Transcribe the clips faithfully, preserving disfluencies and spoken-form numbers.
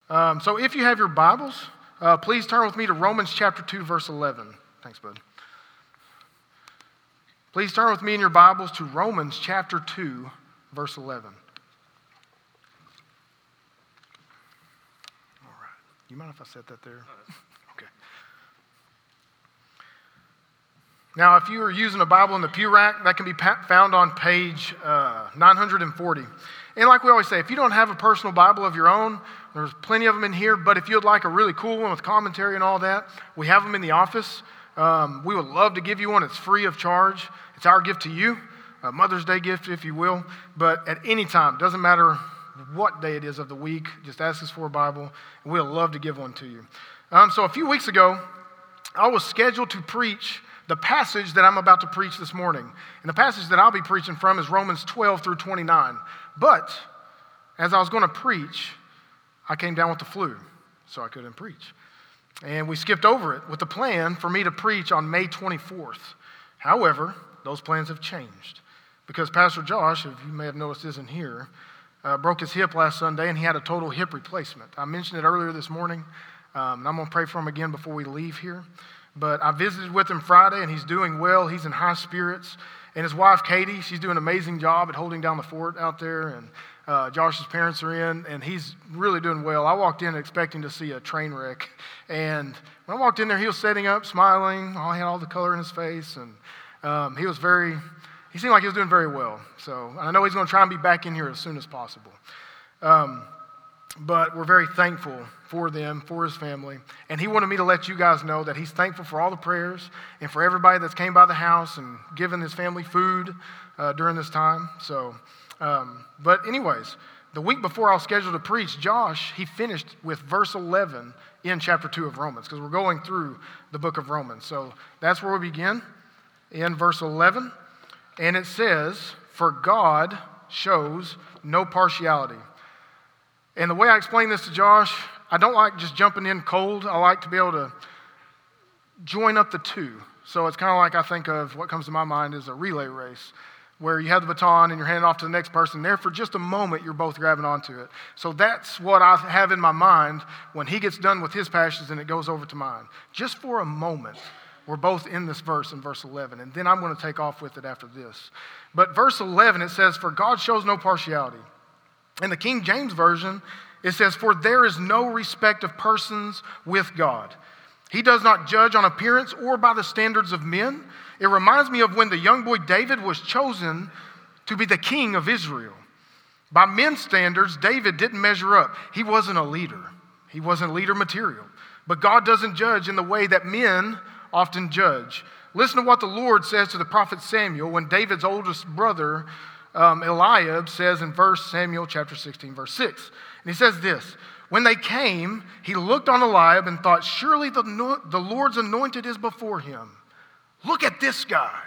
Um, so if you have your Bibles, uh, please turn with me to Romans chapter two, verse eleven. Thanks, bud. Please turn with me in your Bibles to Romans chapter two, verse eleven. All right. You mind if I set that there? Okay. Now, if you are using a Bible in the pew rack, that can be pa- found on page uh, nine hundred forty. And like we always say, if you don't have a personal Bible of your own, there's plenty of them in here, but if you'd like a really cool one with commentary and all that, we have them in the office. Um, we would love to give you one. It's free of charge. It's our gift to you, a Mother's Day gift, if you will. But at any time, doesn't matter what day it is of the week, just ask us for a Bible, and we'll love to give one to you. Um, so a few weeks ago, I was scheduled to preach the passage that I'm about to preach this morning. And the passage that I'll be preaching from is Romans twelve through twenty-nine. But as I was going to preach, I came down with the flu, so I couldn't preach. And we skipped over it with the plan for me to preach on May twenty-fourth. However, those plans have changed because Pastor Josh, if you may have noticed, isn't here, uh, broke his hip last Sunday, and he had a total hip replacement. I mentioned it earlier this morning, um, and I'm going to pray for him again before we leave here. But I visited with him Friday, and he's doing well. He's in high spirits. And his wife, Katie, she's doing an amazing job at holding down the fort out there. And uh, Josh's parents are in, and he's really doing well. I walked in expecting to see a train wreck. And when I walked in there, he was setting up, smiling. He had all the color in his face. And um, he was very, he seemed like he was doing very well. So I know he's going to try and be back in here as soon as possible. Um, but we're very thankful for them, for his family. And he wanted me to let you guys know that he's thankful for all the prayers and for everybody that's came by the house and given his family food uh, during this time. So, um, but anyways, the week before I was scheduled to preach, Josh, he finished with verse eleven in chapter two of Romans because we're going through the book of Romans. So that's where we begin, in verse eleven. And it says, "For God shows no partiality." And the way I explain this to Josh, I don't like just jumping in cold. I like to be able to join up the two. So it's kind of like I think of what comes to my mind is a relay race where you have the baton and you're handing off to the next person. There for just a moment, you're both grabbing onto it. So that's what I have in my mind when he gets done with his passions and it goes over to mine. Just for a moment, we're both in this verse in verse eleven. And then I'm going to take off with it after this. But verse eleven, it says, "For God shows no partiality." In the King James Version, it says, "For there is no respect of persons with God. He does not judge on appearance or by the standards of men." It reminds me of when the young boy David was chosen to be the king of Israel. By men's standards, David didn't measure up. He wasn't a leader. He wasn't leader material. But God doesn't judge in the way that men often judge. Listen to what the Lord says to the prophet Samuel when David's oldest brother Um, Eliab says in First Samuel chapter sixteen, verse six. And he says this, "When they came, he looked on Eliab and thought, surely the, the Lord's anointed is before him. Look at this guy.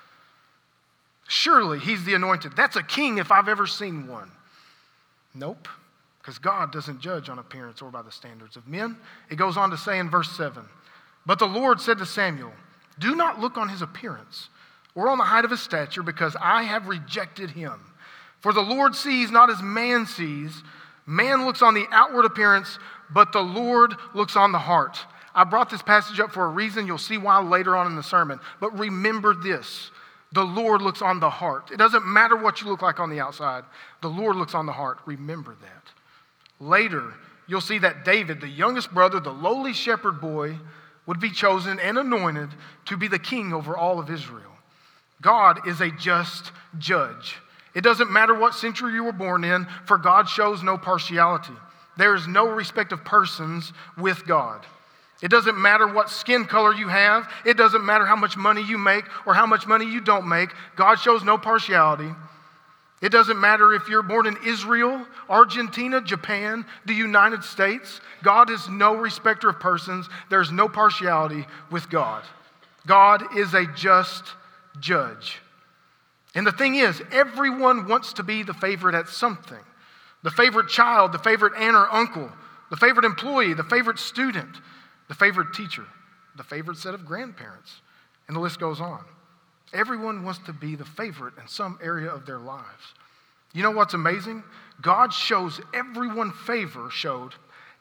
Surely he's the anointed. That's a king if I've ever seen one." Nope, because God doesn't judge on appearance or by the standards of men. It goes on to say in verse seven, "But the Lord said to Samuel, do not look on his appearance or on the height of his stature, because I have rejected him. For the Lord sees not as man sees. Man looks on the outward appearance, but the Lord looks on the heart." I brought this passage up for a reason. You'll see why later on in the sermon. But remember this. The Lord looks on the heart. It doesn't matter what you look like on the outside. The Lord looks on the heart. Remember that. Later, you'll see that David, the youngest brother, the lowly shepherd boy, would be chosen and anointed to be the king over all of Israel. God is a just judge. It doesn't matter what century you were born in, for God shows no partiality. There is no respect of persons with God. It doesn't matter what skin color you have. It doesn't matter how much money you make or how much money you don't make. God shows no partiality. It doesn't matter if you're born in Israel, Argentina, Japan, the United States. God is no respecter of persons. There's no partiality with God. God is a just judge. And the thing is, everyone wants to be the favorite at something. The favorite child, the favorite aunt or uncle, the favorite employee, the favorite student, the favorite teacher, the favorite set of grandparents, and the list goes on. Everyone wants to be the favorite in some area of their lives. You know what's amazing? God shows everyone favor, showed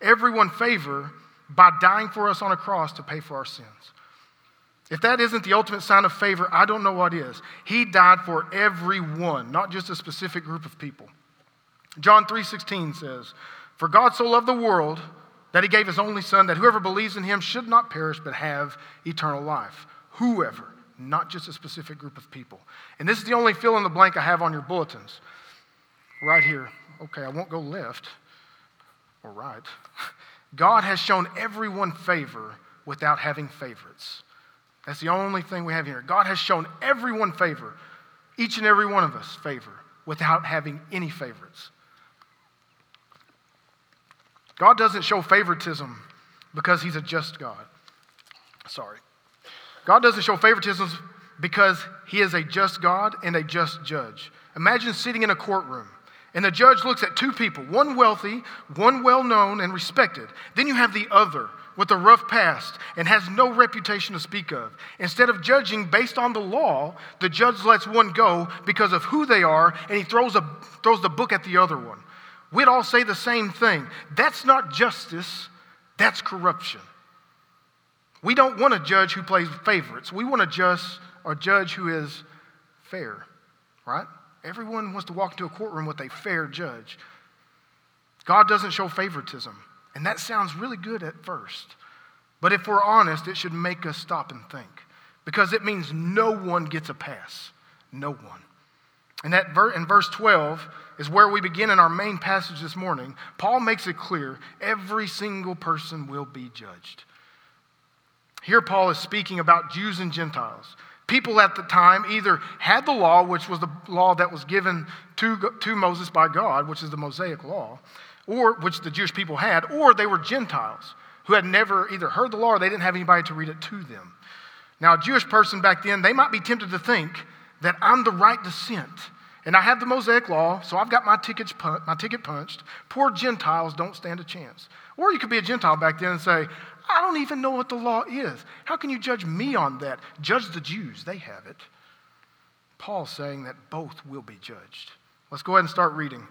everyone favor by dying for us on a cross to pay for our sins. If that isn't the ultimate sign of favor, I don't know what is. He died for everyone, not just a specific group of people. John three sixteen says, "For God so loved the world that he gave his only son, that whoever believes in him should not perish but have eternal life." Whoever, not just a specific group of people. And this is the only fill in the blank I have on your bulletins. Right here. Okay, I won't go left or right. God has shown everyone favor without having favorites. That's the only thing we have here. God has shown everyone favor, each and every one of us favor, without having any favorites. God doesn't show favoritism because he's a just God. Sorry. God doesn't show favoritism because he is a just God and a just judge. Imagine sitting in a courtroom and the judge looks at two people, one wealthy, one well-known and respected. Then you have the other with a rough past and has no reputation to speak of. Instead of judging based on the law, the judge lets one go because of who they are, and he throws a throws the book at the other one. We'd all say the same thing. That's not justice, that's corruption. We don't want a judge who plays favorites. We want a judge, or judge who is fair, right? Everyone wants to walk into a courtroom with a fair judge. God doesn't show favoritism. And that sounds really good at first. But if we're honest, it should make us stop and think. Because it means no one gets a pass. No one. And that ver- in verse twelve is where we begin in our main passage this morning. Paul makes it clear every single person will be judged. Here Paul is speaking about Jews and Gentiles. People at the time either had the law, which was the law that was given to, to Moses by God, which is the Mosaic law, or which the Jewish people had, or they were Gentiles who had never either heard the law or they didn't have anybody to read it to them. Now, a Jewish person back then, they might be tempted to think that I'm the right descent, and I have the Mosaic law, so I've got my tickets pun- my ticket punched. Poor Gentiles don't stand a chance. Or you could be a Gentile back then and say, I don't even know what the law is. How can you judge me on that? Judge the Jews. They have it. Paul's saying that both will be judged. Let's go ahead and start reading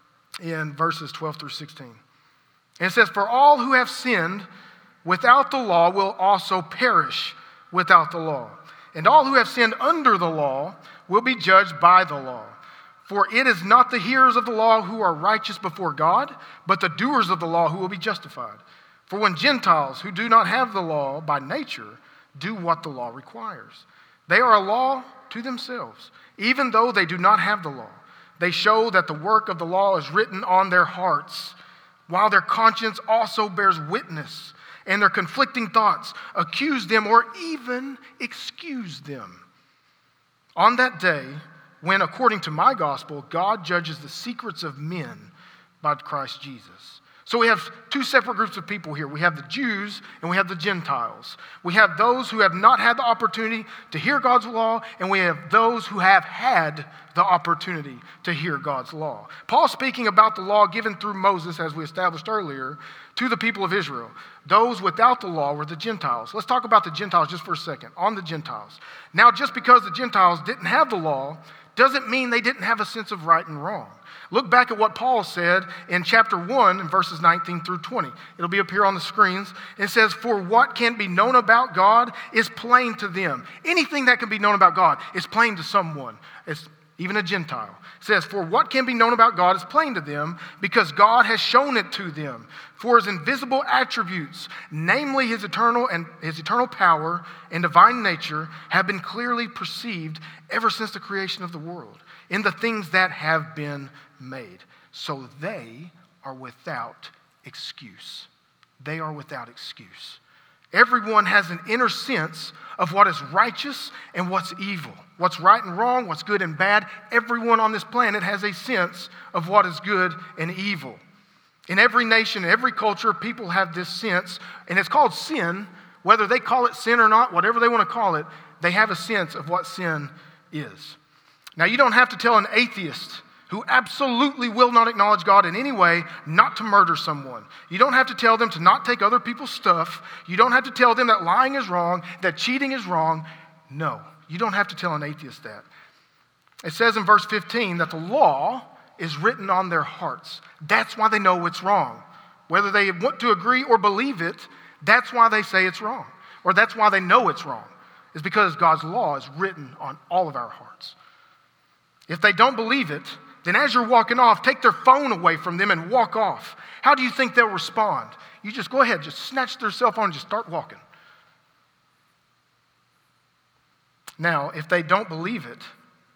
in verses twelve through sixteen. And it says, "For all who have sinned without the law will also perish without the law. And all who have sinned under the law will be judged by the law. For it is not the hearers of the law who are righteous before God, but the doers of the law who will be justified. For when Gentiles who do not have the law by nature do what the law requires, they are a law to themselves, even though they do not have the law. They show that the work of the law is written on their hearts, while their conscience also bears witness, and their conflicting thoughts accuse them or even excuse them. On that day, when, according to my gospel, God judges the secrets of men by Christ Jesus." So we have two separate groups of people here. We have the Jews and we have the Gentiles. We have those who have not had the opportunity to hear God's law, and we have those who have had the opportunity to hear God's law. Paul's speaking about the law given through Moses, as we established earlier, to the people of Israel. Those without the law were the Gentiles. Let's talk about the Gentiles just for a second, on the Gentiles. Now, just because the Gentiles didn't have the law doesn't mean they didn't have a sense of right and wrong. Look back at what Paul said in chapter one, in verses nineteen through twenty. It'll be up here on the screens. It says, "For what can be known about God is plain to them." Anything that can be known about God is plain to someone. It's even a Gentile. It says, "For what can be known about God is plain to them, because God has shown it to them. For his invisible attributes, namely his eternal and his eternal power and divine nature, have been clearly perceived ever since the creation of the world, in the things that have been made. So they are without excuse." They are without excuse. Everyone has an inner sense of what is righteous and what's evil, what's right and wrong, what's good and bad. Everyone on this planet has a sense of what is good and evil. In every nation, every culture, people have this sense, and it's called sin. Whether they call it sin or not, whatever they want to call it, they have a sense of what sin is. Now, you don't have to tell an atheist who absolutely will not acknowledge God in any way not to murder someone. You don't have to tell them to not take other people's stuff. You don't have to tell them that lying is wrong, that cheating is wrong. No, you don't have to tell an atheist that. It says in verse fifteen that the law is written on their hearts. That's why they know it's wrong. Whether they want to agree or believe it, that's why they say it's wrong. Or that's why they know it's wrong. It's because God's law is written on all of our hearts. If they don't believe it, then as you're walking off, take their phone away from them and walk off. How do you think they'll respond? You just go ahead, just snatch their cell phone and just start walking. Now, if they don't believe it,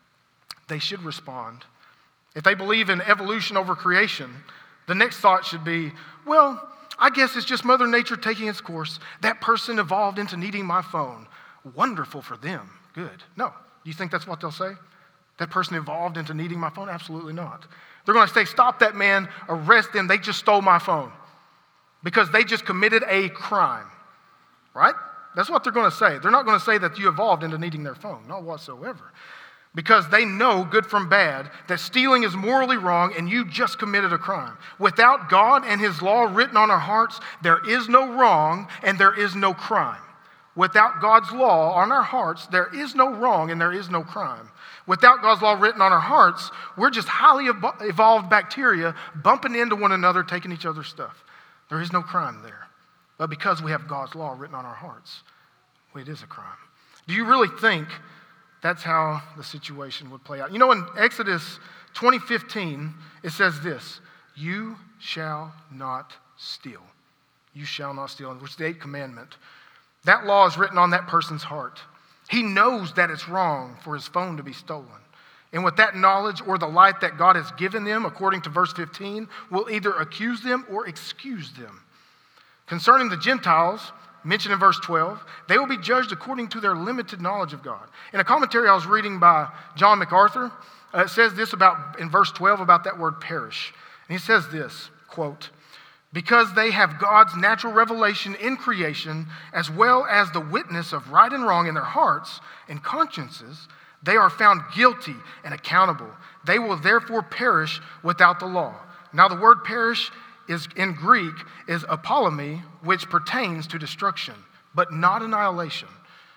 they should respond. If they believe in evolution over creation, the next thought should be, well, I guess it's just Mother Nature taking its course. That person evolved into needing my phone. Wonderful for them. Good. No. Do you think that's what they'll say? That person evolved into needing my phone? Absolutely not. They're going to say, stop that man, arrest them. They just stole my phone because they just committed a crime. Right? That's what they're going to say. They're not going to say that you evolved into needing their phone. Not whatsoever. Because they know good from bad, that stealing is morally wrong and you just committed a crime. Without God and his law written on our hearts, there is no wrong and there is no crime. Without God's law on our hearts, there is no wrong and there is no crime. Without God's law written on our hearts, we're just highly evolved bacteria bumping into one another, taking each other's stuff. There is no crime there. But because we have God's law written on our hearts, well, it is a crime. Do you really think that's how the situation would play out? You know, in Exodus twenty fifteen, it says this, you shall not steal. You shall not steal, which is the eighth commandment. That law is written on that person's heart. He knows that it's wrong for his phone to be stolen. And with that knowledge or the light that God has given them, according to verse fifteen, will either accuse them or excuse them. Concerning the Gentiles, mentioned in verse twelve, they will be judged according to their limited knowledge of God. In a commentary I was reading by John MacArthur, uh, it says this about in verse twelve about that word perish. And he says this, quote, because they have God's natural revelation in creation, as well as the witness of right and wrong in their hearts and consciences, they are found guilty and accountable. They will therefore perish without the law. Now the word perish is in Greek is apollumi, which pertains to destruction, but not annihilation.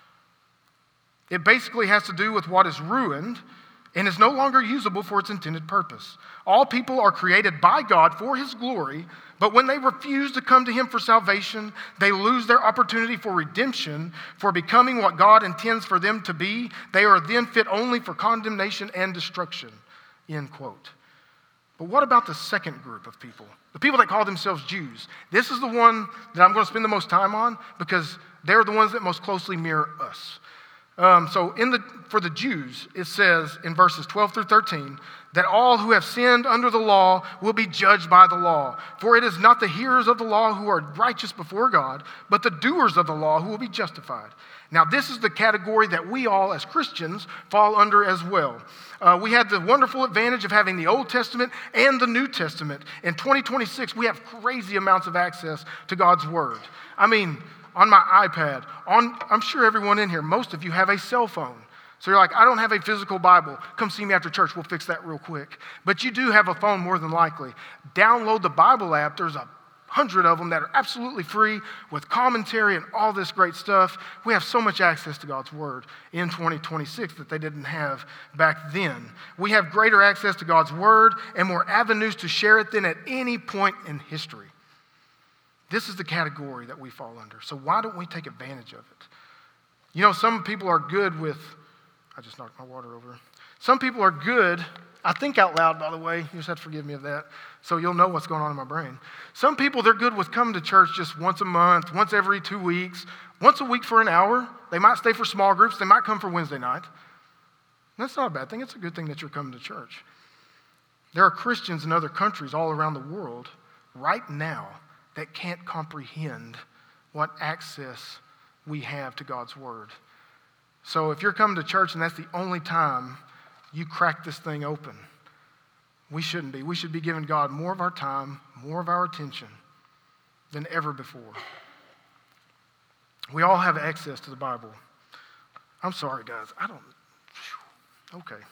It basically has to do with what is ruined and is no longer usable for its intended purpose. All people are created by God for his glory, but when they refuse to come to him for salvation, they lose their opportunity for redemption, for becoming what God intends for them to be. They are then fit only for condemnation and destruction, end quote. But what about the second group of people? The people that call themselves Jews. This is the one that I'm going to spend the most time on because they're the ones that most closely mirror us. Um, so in the, for the Jews, it says in verses twelve through thirteen, that all who have sinned under the law will be judged by the law. For it is not the hearers of the law who are righteous before God, but the doers of the law who will be justified. Now this is the category that we all as Christians fall under as well. Uh, we had the wonderful advantage of having the Old Testament and the New Testament. In twenty twenty-six, we have crazy amounts of access to God's Word. I mean, on my iPad, on I'm sure everyone in here, most of you have a cell phone. So you're like, I don't have a physical Bible. Come see me after church. We'll fix that real quick. But you do have a phone more than likely. Download the Bible app. There's a hundred of them that are absolutely free with commentary and all this great stuff. We have so much access to God's Word in twenty twenty-six that they didn't have back then. We have greater access to God's Word and more avenues to share it than at any point in history. This is the category that we fall under. So why don't we take advantage of it? You know, some people are good with, I just knocked my water over. Some people are good, I think out loud, by the way. You just have to forgive me of that. So you'll know what's going on in my brain. Some people, they're good with coming to church just once a month, once every two weeks, once a week for an hour. They might stay for small groups. They might come for Wednesday night. That's not a bad thing. It's a good thing that you're coming to church. There are Christians in other countries all around the world right now that can't comprehend what access we have to God's Word. So if you're coming to church and that's the only time you crack this thing open, we shouldn't be. We should be giving God more of our time, more of our attention than ever before. We all have access to the Bible. I'm sorry, guys. I don't... Okay.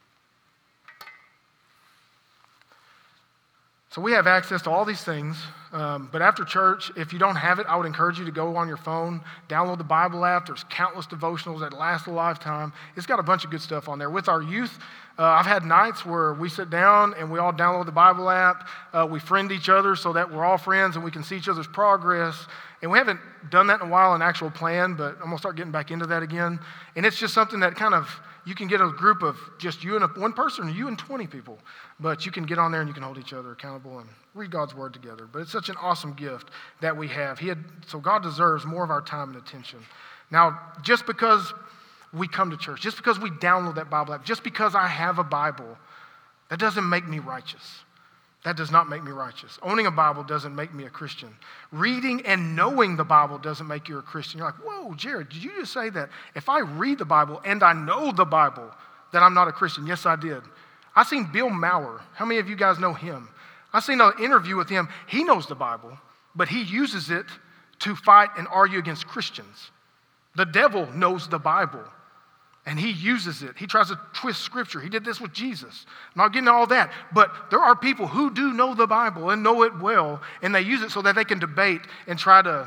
So we have access to all these things Um, but after church, if you don't have it, I would encourage you to go on your phone, download the Bible app. There's countless devotionals that last a lifetime. It's got a bunch of good stuff on there. With our youth, uh, I've had nights where we sit down and we all download the Bible app. Uh, we friend each other so that we're all friends and we can see each other's progress. And we haven't done that in a while, an actual plan, but I'm going to start getting back into that again. And it's just something that kind of, you can get a group of just you and a, one person, you and twenty people. But you can get on there and you can hold each other accountable and read God's word together. But it's such an awesome gift that we have. He had, so God deserves more of our time and attention. Now, just because we come to church, just because we download that Bible app, just because I have a Bible, that doesn't make me righteous. That does not make me righteous. Owning a Bible doesn't make me a Christian. Reading and knowing the Bible doesn't make you a Christian. You're like, whoa, Jared, did you just say that if I read the Bible and I know the Bible, that I'm not a Christian? Yes, I did. I seen Bill Maher. How many of you guys know him? I seen an interview with him. He knows the Bible, but he uses it to fight and argue against Christians. The devil knows the Bible, and he uses it. He tries to twist Scripture. He did this with Jesus. I'm not getting all that, but there are people who do know the Bible and know it well, and they use it so that they can debate and try to,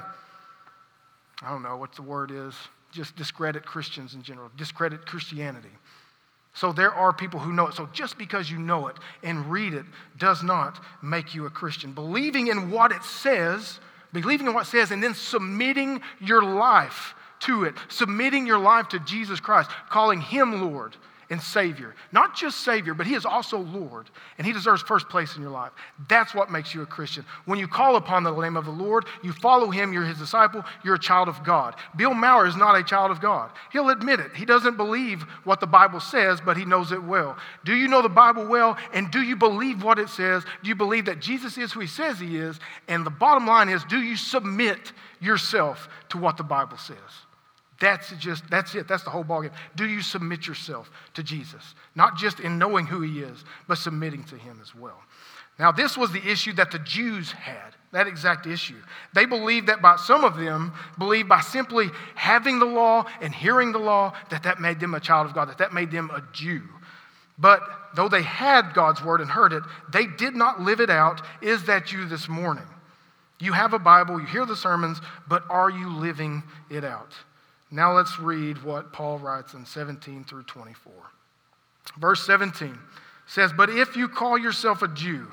I don't know what the word is, just discredit Christians in general, discredit Christianity. So there are people who know it. So just because you know it and read it does not make you a Christian. Believing in what it says, believing in what it says, and then submitting your life to it, submitting your life to Jesus Christ, calling him Lord and Savior. Not just Savior, but he is also Lord, and he deserves first place in your life. That's what makes you a Christian. When you call upon the name of the Lord, you follow him, you're his disciple, you're a child of God. Bill Maher is not a child of God. He'll admit it. He doesn't believe what the Bible says, but he knows it well. Do you know the Bible well, and do you believe what it says? Do you believe that Jesus is who he says he is? And the bottom line is, do you submit yourself to what the Bible says? That's just, that's it. That's the whole ballgame. Do you submit yourself to Jesus? Not just in knowing who he is, but submitting to him as well. Now, this was the issue that the Jews had, that exact issue. They believed that by, some of them believed by simply having the law and hearing the law, that that made them a child of God, that that made them a Jew. But though they had God's word and heard it, they did not live it out. Is that you this morning? You have a Bible, you hear the sermons, but are you living it out? Now let's read what Paul writes in seventeen through twenty-four. Verse seventeen says, but if you call yourself a Jew,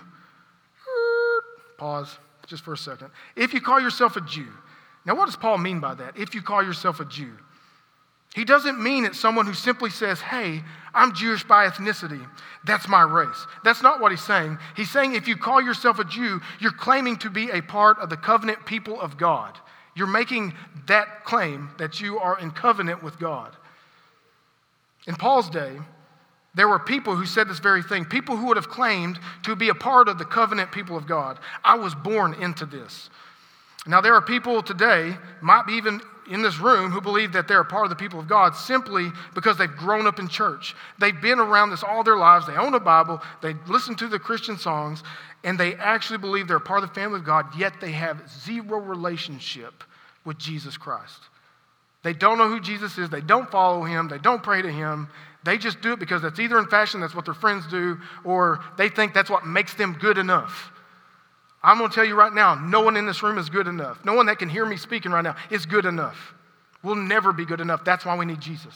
pause just for a second. If you call yourself a Jew, now what does Paul mean by that? If you call yourself a Jew. He doesn't mean it's someone who simply says, hey, I'm Jewish by ethnicity. That's my race. That's not what he's saying. He's saying if you call yourself a Jew, you're claiming to be a part of the covenant people of God. You're making that claim that you are in covenant with God. In Paul's day, there were people who said this very thing, people who would have claimed to be a part of the covenant people of God. I was born into this. Now, there are people today, might be even in this room, who believe that they're a part of the people of God simply because they've grown up in church. They've been around this all their lives. They own a Bible. They listen to the Christian songs, and they actually believe they're a part of the family of God, yet they have zero relationship with Jesus Christ. They don't know who Jesus is. They don't follow him. They don't pray to him. They just do it because that's either in fashion, that's what their friends do, or they think that's what makes them good enough. I'm going to tell you right now, no one in this room is good enough. No one that can hear me speaking right now is good enough. We'll never be good enough. That's why we need Jesus.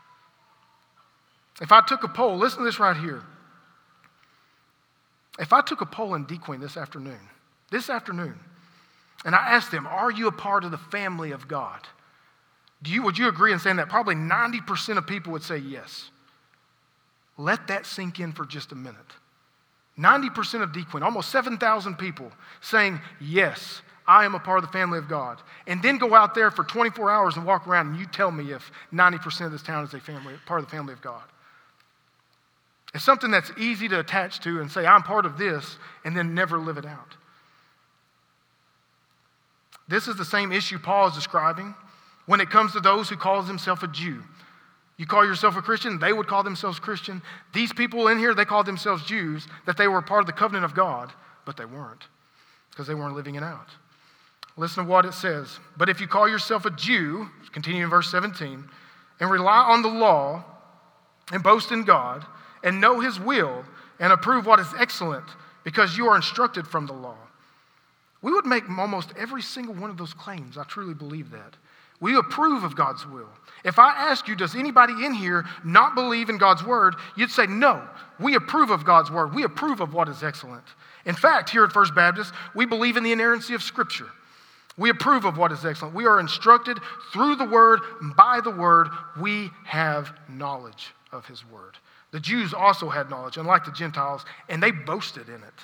If I took a poll, listen to this right here. If I took a poll in DeQueen this afternoon, this afternoon, and I asked them, are you a part of the family of God? Do you, would you agree in saying that? Probably ninety percent of people would say yes. Let that sink in for just a minute. ninety percent of DeQueen, almost seven thousand people saying, yes, I am a part of the family of God. And then go out there for twenty-four hours and walk around and you tell me if ninety percent of this town is a family, part of the family of God. It's something that's easy to attach to and say, I'm part of this, and then never live it out. This is the same issue Paul is describing when it comes to those who call themselves a Jew. You call yourself a Christian, they would call themselves Christian. These people in here, they called themselves Jews, that they were part of the covenant of God, but they weren't, because they weren't living it out. Listen to what it says. But if you call yourself a Jew, continue in verse seventeen, and rely on the law, and boast in God, and know his will, and approve what is excellent, because you are instructed from the law. we would make almost every single one of those claims. I truly believe that. We approve of God's will. If I ask you, does anybody in here not believe in God's word? You'd say, no, we approve of God's word. We approve of what is excellent. In fact, here at First Baptist, we believe in the inerrancy of Scripture. We approve of what is excellent. We are instructed through the word, by the word. We have knowledge of his word. The Jews also had knowledge, unlike the Gentiles, and they boasted in it.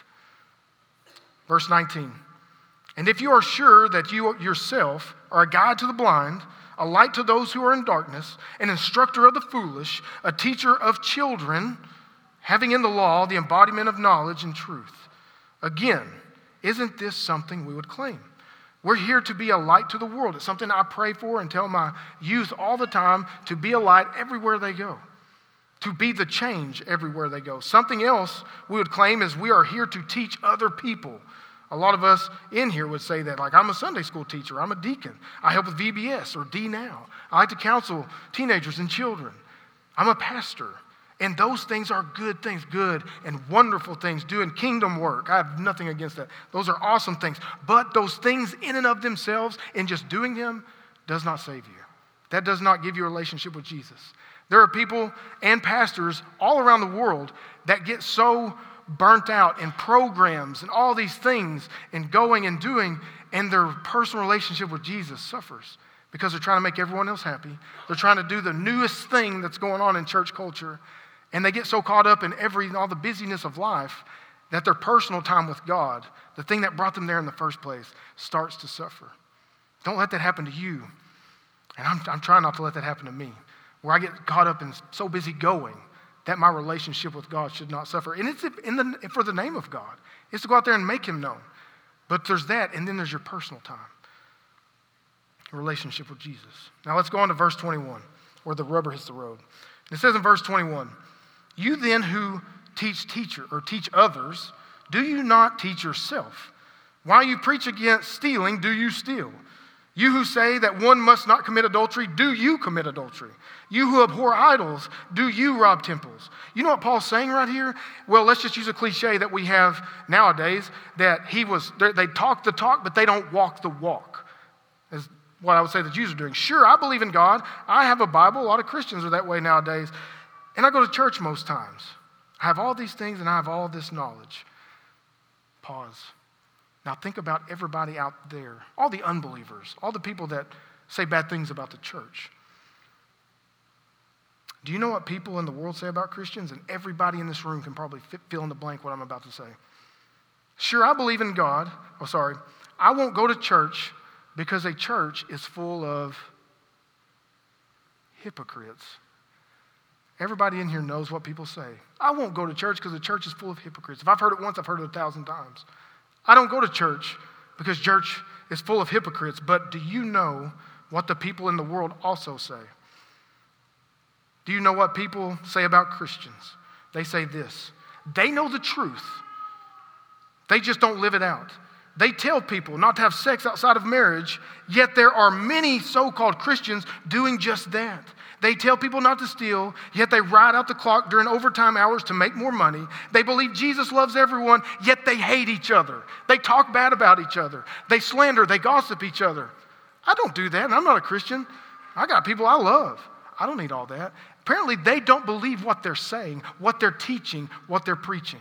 Verse nineteen, and if you are sure that you yourself are a guide to the blind, a light to those who are in darkness, an instructor of the foolish, a teacher of children, having in the law the embodiment of knowledge and truth. Again, isn't this something we would claim? We're here to be a light to the world. It's something I pray for and tell my youth all the time, to be a light everywhere they go, to be the change everywhere they go. Something else we would claim is we are here to teach other people. A lot of us in here would say that, like, I'm a Sunday school teacher, I'm a deacon, I help with V B S or D Now. I like to counsel teenagers and children. I'm a pastor. And those things are good things, good and wonderful things, doing kingdom work. I have nothing against that. Those are awesome things. But those things in and of themselves, and just doing them, does not save you. That does not give you a relationship with Jesus. There are people and pastors all around the world that get so burnt out in programs and all these things and going and doing, and their personal relationship with Jesus suffers because they're trying to make everyone else happy. They're trying to do the newest thing that's going on in church culture. And they get so caught up in every all the busyness of life that their personal time with God, the thing that brought them there in the first place, starts to suffer. Don't let that happen to you. And I'm, I'm trying not to let that happen to me, where I get caught up and so busy going that my relationship with God should not suffer. And it's in the, for the name of God. It's to go out there and make him known. But there's that, and then there's your personal time, your relationship with Jesus. Now let's go on to verse twenty-one, where the rubber hits the road. It says in verse twenty-one, you then who teach teacher or teach others, do you not teach yourself? While you preach against stealing, do you steal? You who say that one must not commit adultery, do you commit adultery? You who abhor idols, do you rob temples? You know what Paul's saying right here? Well, let's just use a cliche that we have nowadays, that he was, they talk the talk, but they don't walk the walk, is what I would say the Jews are doing. Sure, I believe in God. I have a Bible. A lot of Christians are that way nowadays. And I go to church most times. I have all these things and I have all this knowledge. Pause. Now think about everybody out there, all the unbelievers, all the people that say bad things about the church. Do you know what people in the world say about Christians? And everybody in this room can probably fit, fill in the blank what I'm about to say. Sure, I believe in God. Oh, sorry. I won't go to church because a church is full of hypocrites. Everybody in here knows what people say. I won't go to church because the church is full of hypocrites. If I've heard it once, I've heard it a thousand times. I don't go to church because church is full of hypocrites. But do you know what the people in the world also say? Do you know what people say about Christians? They say this. They know the truth. They just don't live it out. They tell people not to have sex outside of marriage, yet there are many so-called Christians doing just that. They tell people not to steal, yet they ride out the clock during overtime hours to make more money. They believe Jesus loves everyone, yet they hate each other. They talk bad about each other. They slander, they gossip each other. I don't do that, and I'm not a Christian. I got people I love. I don't need all that. Apparently, they don't believe what they're saying, what they're teaching, what they're preaching.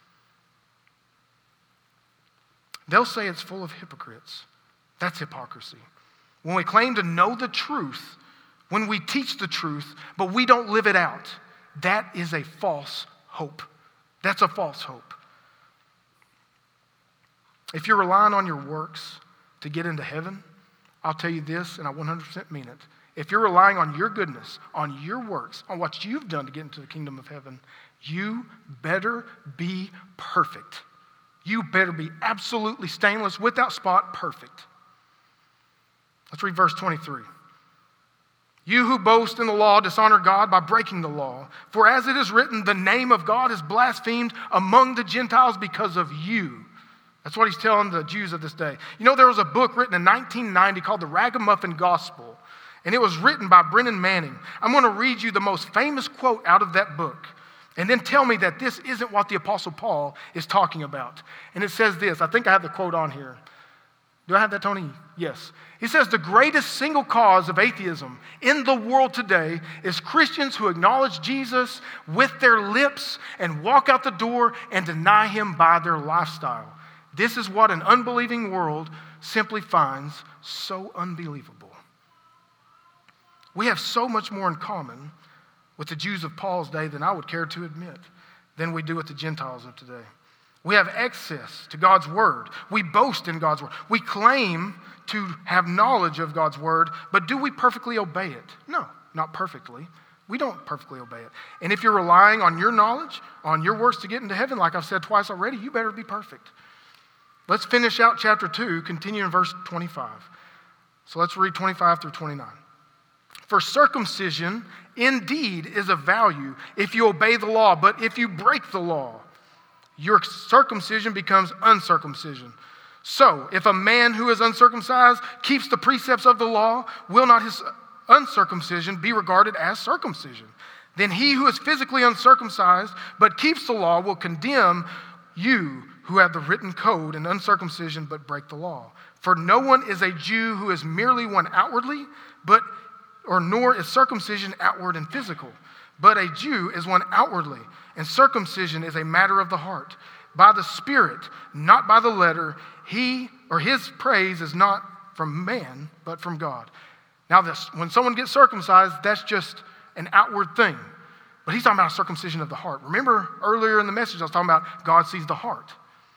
They'll say it's full of hypocrites. That's hypocrisy. When we claim to know the truth, when we teach the truth, but we don't live it out, that is a false hope. That's a false hope. If you're relying on your works to get into heaven, I'll tell you this, and I one hundred percent mean it. If you're relying on your goodness, on your works, on what you've done to get into the kingdom of heaven, you better be perfect. You better be absolutely stainless, without spot, perfect. Let's read verse twenty-three. You who boast in the law dishonor God by breaking the law. For as it is written, the name of God is blasphemed among the Gentiles because of you. That's what he's telling the Jews of this day. You know, there was a book written in nineteen ninety called The Ragamuffin Gospel, and it was written by Brennan Manning. I'm going to read you the most famous quote out of that book, and then tell me that this isn't what the Apostle Paul is talking about. And it says this. I think I have the quote on here. Do I have that, Tony? Yes. He says the greatest single cause of atheism in the world today is Christians who acknowledge Jesus with their lips and walk out the door and deny him by their lifestyle. This is what an unbelieving world simply finds so unbelievable. We have so much more in common with the Jews of Paul's day than I would care to admit than we do with the Gentiles of today. We have access to God's word. We boast in God's word. We claim to have knowledge of God's word, but do we perfectly obey it? No, not perfectly. We don't perfectly obey it. And if you're relying on your knowledge, on your works to get into heaven, like I've said twice already, you better be perfect. Let's finish out chapter two, continue in verse twenty-five. So let's read twenty-five through twenty-nine. For circumcision indeed is of value if you obey the law, but if you break the law, your circumcision becomes uncircumcision. So, if a man who is uncircumcised keeps the precepts of the law, will not his uncircumcision be regarded as circumcision? Then he who is physically uncircumcised but keeps the law will condemn you who have the written code and uncircumcision but break the law. For no one is a Jew who is merely one outwardly, but or nor is circumcision outward and physical. But a Jew is one outwardly, and circumcision is a matter of the heart, by the Spirit, not by the letter. He or his praise is not from man, but from God. Now, this, when someone gets circumcised, that's just an outward thing. But he's talking about circumcision of the heart. Remember earlier in the message I was talking about God sees the heart.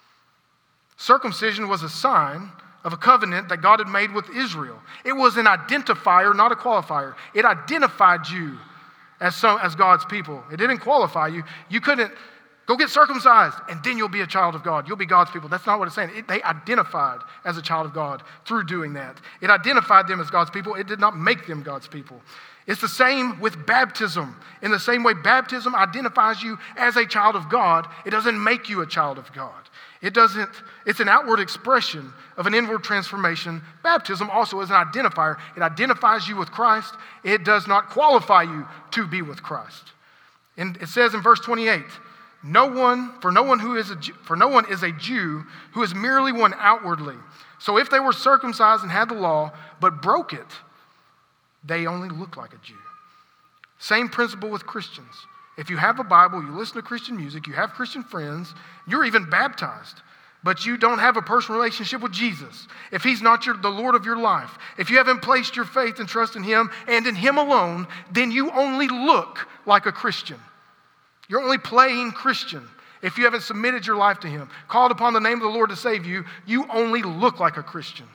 Circumcision was a sign of a covenant that God had made with Israel. It was an identifier, not a qualifier. It identified you as some, as God's people. It didn't qualify you. You couldn't go get circumcised and then you'll be a child of God. You'll be God's people. That's not what it's saying. It, they identified as a child of God through doing that. It identified them as God's people. It did not make them God's people. It's the same with baptism. In the same way baptism identifies you as a child of God, it doesn't make you a child of God. It doesn't, it's an outward expression of an inward transformation. Baptism also is an identifier. It identifies you with Christ. It does not qualify you to be with Christ. And it says in verse twenty-eight, no one, for no one who is a for no one is a Jew who is merely one outwardly. So if they were circumcised and had the law, but broke it, they only look like a Jew. Same principle with Christians. If you have a Bible, you listen to Christian music, you have Christian friends, you're even baptized, but you don't have a personal relationship with Jesus, if he's not your, the Lord of your life, if you haven't placed your faith and trust in him and in him alone, then you only look like a Christian. You're only playing Christian. If you haven't submitted your life to him, called upon the name of the Lord to save you, you only look like a Christian.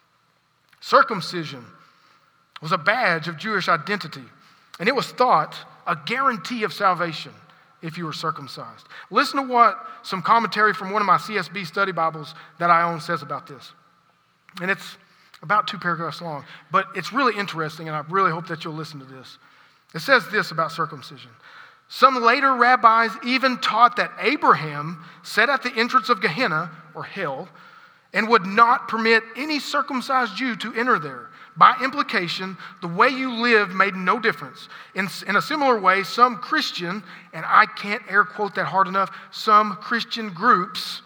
Circumcision was a badge of Jewish identity, and it was thought a guarantee of salvation if you were circumcised. Listen to what some commentary from one of my C S B study Bibles that I own says about this. And it's about two paragraphs long, but it's really interesting, and I really hope that you'll listen to this. It says this about circumcision. Some later rabbis even taught that Abraham sat at the entrance of Gehenna, or hell, and would not permit any circumcised Jew to enter there. By implication, the way you lived made no difference. In, in a similar way, some Christian, and I can't air quote that hard enough, some Christian groups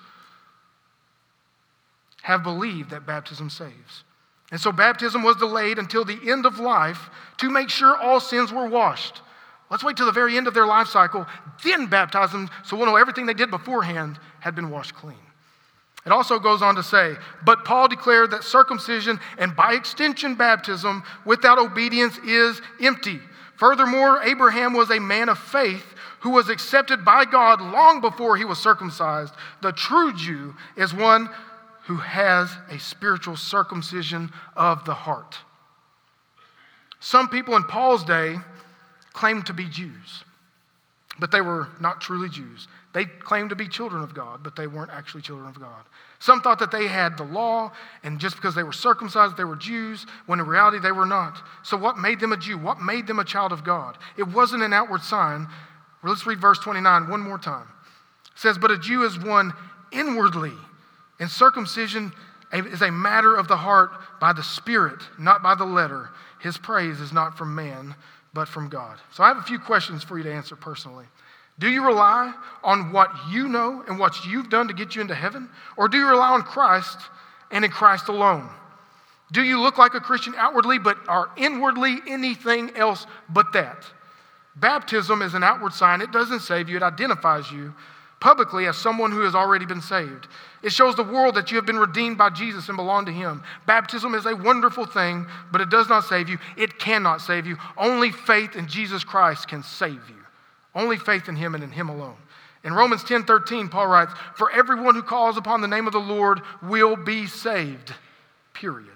have believed that baptism saves. And so baptism was delayed until the end of life to make sure all sins were washed. Let's wait till the very end of their life cycle, then baptize them so we'll know everything they did beforehand had been washed clean. It also goes on to say, but Paul declared that circumcision and by extension baptism without obedience is empty. Furthermore, Abraham was a man of faith who was accepted by God long before he was circumcised. The true Jew is one who has a spiritual circumcision of the heart. Some people in Paul's day claimed to be Jews, but they were not truly Jews. They claimed to be children of God, but they weren't actually children of God. Some thought that they had the law, and just because they were circumcised, they were Jews, when in reality they were not. So what made them a Jew? What made them a child of God? It wasn't an outward sign. Well, let's read verse twenty-nine one more time. It says, but a Jew is one inwardly, and circumcision is a matter of the heart by the Spirit, not by the letter. His praise is not from man, but from God. So I have a few questions for you to answer personally. Do you rely on what you know and what you've done to get you into heaven? Or do you rely on Christ and in Christ alone? Do you look like a Christian outwardly, but are inwardly anything else but that? Baptism is an outward sign. It doesn't save you. It identifies you publicly as someone who has already been saved. It shows the world that you have been redeemed by Jesus and belong to him. Baptism is a wonderful thing, but it does not save you. It cannot save you. Only faith in Jesus Christ can save you. Only faith in him and in him alone. In Romans ten thirteen, Paul writes, "For everyone who calls upon the name of the Lord will be saved." Period.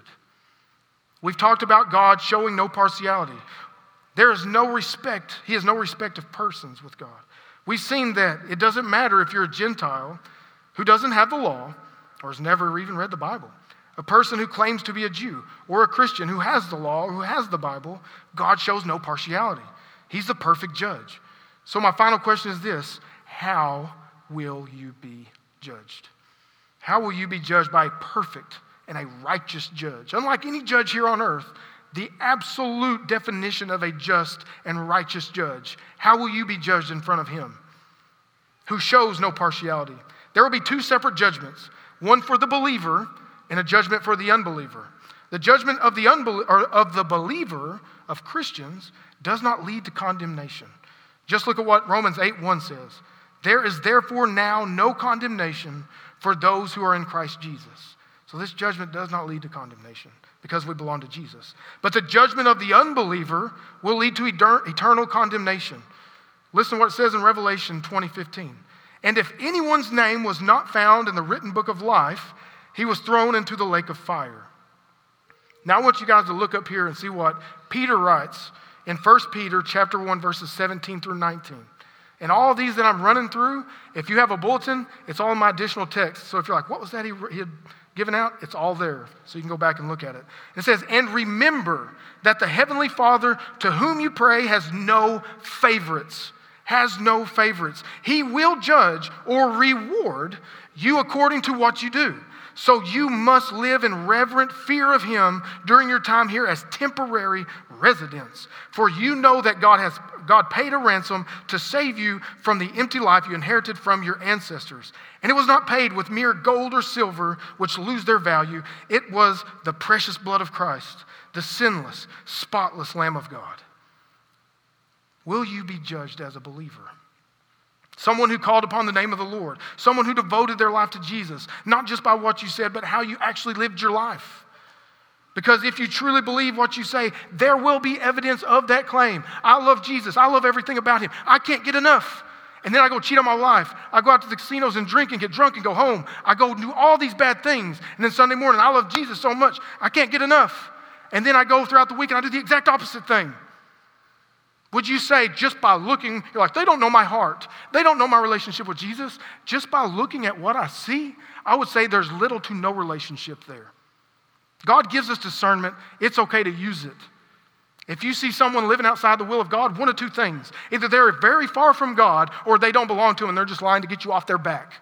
We've talked about God showing no partiality. There is no respect. He has no respect of persons with God. We've seen that it doesn't matter if you're a Gentile who doesn't have the law or has never even read the Bible. A person who claims to be a Jew or a Christian who has the law or who has the Bible, God shows no partiality. He's the perfect judge. So my final question is this: how will you be judged? How will you be judged by a perfect and a righteous judge? Unlike any judge here on earth, the absolute definition of a just and righteous judge. How will you be judged in front of him, who shows no partiality? There will be two separate judgments, one for the believer and a judgment for the unbeliever. The judgment of the unbel- or of the believer, of Christians, does not lead to condemnation. Just look at what Romans eight one says. There is therefore now no condemnation for those who are in Christ Jesus. So this judgment does not lead to condemnation because we belong to Jesus. But the judgment of the unbeliever will lead to eternal condemnation. Listen to what it says in Revelation twenty fifteen. "And if anyone's name was not found in the written book of life, he was thrown into the lake of fire." Now I want you guys to look up here and see what Peter writes in First Peter chapter one, verses seventeen through nineteen. And all of these that I'm running through, if you have a bulletin, it's all in my additional text. So if you're like, what was that he, he had given out? It's all there. So you can go back and look at it. It says, "And remember that the heavenly Father to whom you pray has no favorites." Has no favorites. He will judge or reward you according to what you do. So you must live in reverent fear of him during your time here as temporary residents. For you know that God has God paid a ransom to save you from the empty life you inherited from your ancestors. And it was not paid with mere gold or silver, which lose their value. It was the precious blood of Christ, the sinless, spotless Lamb of God. Will you be judged as a believer? Someone who called upon the name of the Lord. Someone who devoted their life to Jesus. Not just by what you said, but how you actually lived your life. Because if you truly believe what you say, there will be evidence of that claim. I love Jesus. I love everything about him. I can't get enough. And then I go cheat on my wife. I go out to the casinos and drink and get drunk and go home. I go do all these bad things. And then Sunday morning, I love Jesus so much, I can't get enough. And then I go throughout the week and I do the exact opposite thing. Would you say just by looking, you're like, they don't know my heart. They don't know my relationship with Jesus. Just by looking at what I see, I would say there's little to no relationship there. God gives us discernment. It's okay to use it. If you see someone living outside the will of God, one of two things. Either they're very far from God or they don't belong to him and they're just lying to get you off their back.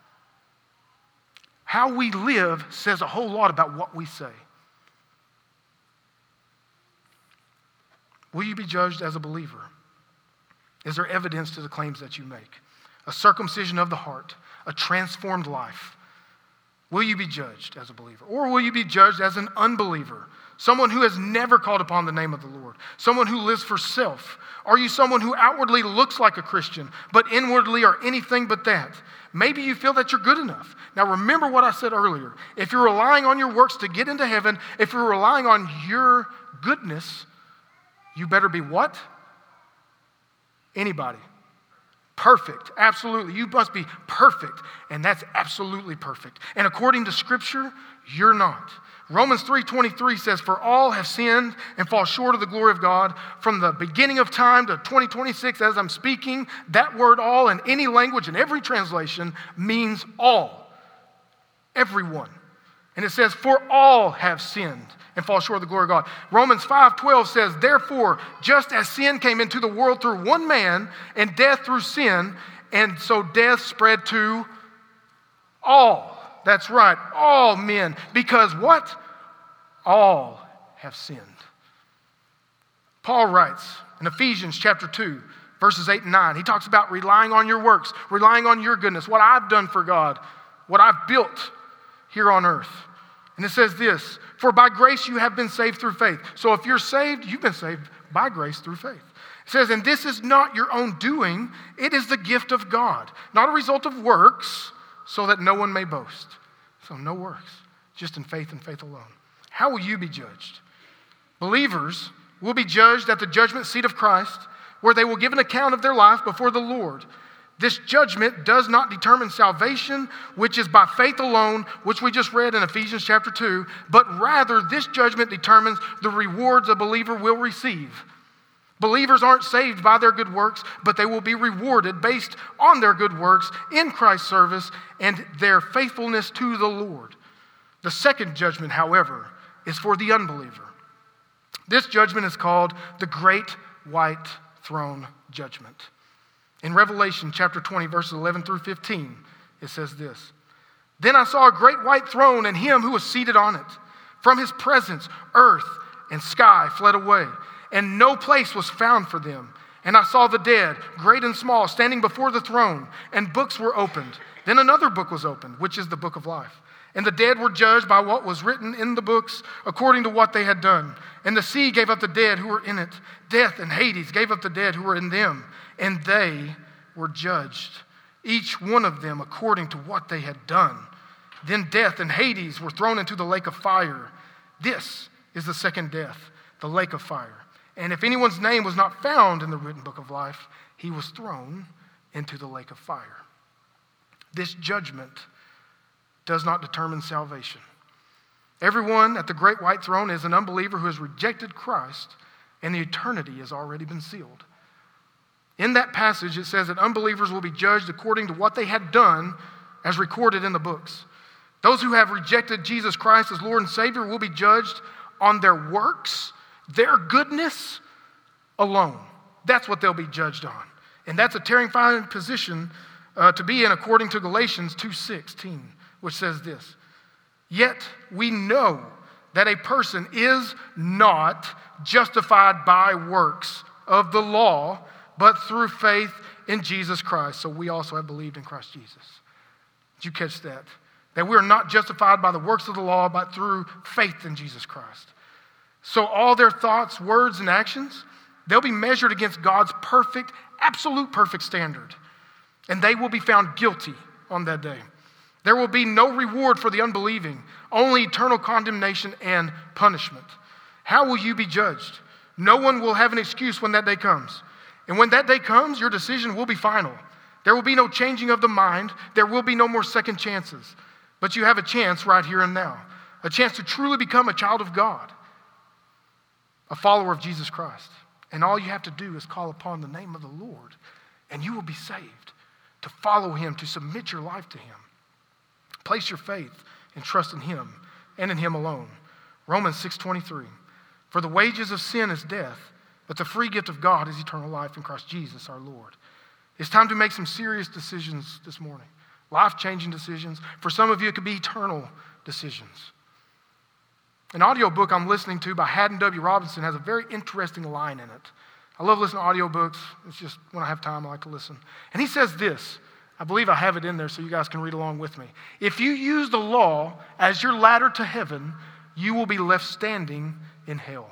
How we live says a whole lot about what we say. Will you be judged as a believer? Is there evidence to the claims that you make? A circumcision of the heart, a transformed life. Will you be judged as a believer? Or will you be judged as an unbeliever? Someone who has never called upon the name of the Lord. Someone who lives for self. Are you someone who outwardly looks like a Christian, but inwardly are anything but that? Maybe you feel that you're good enough. Now remember what I said earlier. If you're relying on your works to get into heaven, if you're relying on your goodness, you better be what? Anybody. Perfect. Absolutely. You must be perfect. And that's absolutely perfect. And according to Scripture, you're not. Romans three twenty-three says, "For all have sinned and fall short of the glory of God." From the beginning of time to twenty twenty-six, as I'm speaking, that word all in any language, in every translation, means all. Everyone. And it says, "For all have sinned and fall short of the glory of God." Romans five twelve says, "Therefore, just as sin came into the world through one man, and death through sin, and so death spread to all." That's right, all men. Because what? All have sinned. Paul writes in Ephesians chapter two, verses eight and nine, he talks about relying on your works, relying on your goodness, what I've done for God, what I've built here on earth. And it says this, for by grace you have been saved through faith. So if you're saved, you've been saved by grace through faith. It says, and this is not your own doing, it is the gift of God, not a result of works, so that no one may boast. So no works, just in faith and faith alone. How will you be judged? Believers will be judged at the judgment seat of Christ, where they will give an account of their life before the Lord. This judgment does not determine salvation, which is by faith alone, which we just read in Ephesians chapter two, but rather this judgment determines the rewards a believer will receive. Believers aren't saved by their good works, but they will be rewarded based on their good works in Christ's service and their faithfulness to the Lord. The second judgment, however, is for the unbeliever. This judgment is called the Great White Throne Judgment. In Revelation chapter twenty, verses eleven through fifteen, it says this. Then I saw a great white throne and him who was seated on it. From his presence, earth and sky fled away, and no place was found for them. And I saw the dead, great and small, standing before the throne, and books were opened. Then another book was opened, which is the book of life. And the dead were judged by what was written in the books according to what they had done. And the sea gave up the dead who were in it. Death and Hades gave up the dead who were in them. And they were judged, each one of them according to what they had done. Then death and Hades were thrown into the lake of fire. This is the second death, the lake of fire. And if anyone's name was not found in the written book of life, he was thrown into the lake of fire. This judgment does not determine salvation. Everyone at the great white throne is an unbeliever who has rejected Christ, and the eternity has already been sealed. In that passage, it says that unbelievers will be judged according to what they had done as recorded in the books. Those who have rejected Jesus Christ as Lord and Savior will be judged on their works, their goodness alone. That's what they'll be judged on. And that's a terrifying position uh, to be in according to Galatians two sixteen, which says this. Yet we know that a person is not justified by works of the law, but through faith in Jesus Christ. So we also have believed in Christ Jesus. Did you catch that? That we are not justified by the works of the law, but through faith in Jesus Christ. So all their thoughts, words, and actions, they'll be measured against God's perfect, absolute perfect standard. And they will be found guilty on that day. There will be no reward for the unbelieving, only eternal condemnation and punishment. How will you be judged? No one will have an excuse when that day comes. And when that day comes, your decision will be final. There will be no changing of the mind. There will be no more second chances. But you have a chance right here and now, a chance to truly become a child of God, a follower of Jesus Christ. And all you have to do is call upon the name of the Lord, and you will be saved, to follow him, to submit your life to him. Place your faith and trust in him and in him alone. Romans six twenty-three. For the wages of sin is death, but the free gift of God is eternal life in Christ Jesus our Lord. It's time to make some serious decisions this morning. Life-changing decisions. For some of you, it could be eternal decisions. An audiobook I'm listening to by Haddon W. Robinson has a very interesting line in it. I love listening to audiobooks. It's just when I have time, I like to listen. And he says this. I believe I have it in there so you guys can read along with me. If you use the law as your ladder to heaven, you will be left standing in hell.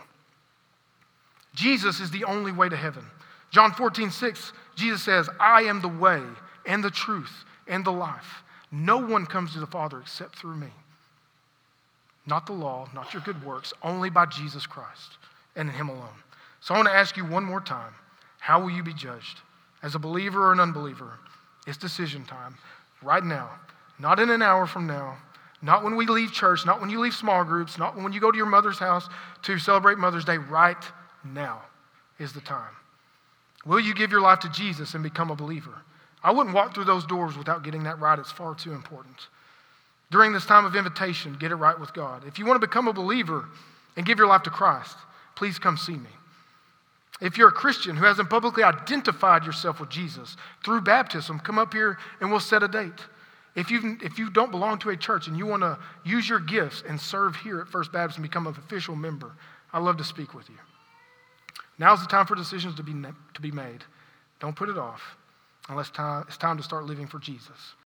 Jesus is the only way to heaven. John fourteen six, Jesus says, I am the way and the truth and the life. No one comes to the Father except through me. Not the law, not your good works, only by Jesus Christ and in him alone. So I want to ask you one more time, how will you be judged? As a believer or an unbeliever? It's decision time right now, not in an hour from now, not when we leave church, not when you leave small groups, not when you go to your mother's house to celebrate Mother's Day. Right now is the time. Will you give your life to Jesus and become a believer? I wouldn't walk through those doors without getting that right. It's far too important. During this time of invitation, get it right with God. If you want to become a believer and give your life to Christ, please come see me. If you're a Christian who hasn't publicly identified yourself with Jesus through baptism, come up here and we'll set a date. If you if you don't belong to a church and you want to use your gifts and serve here at First Baptist and become an official member, I'd love to speak with you. Now's the time for decisions to be to be made. Don't put it off unless time, it's time to start living for Jesus.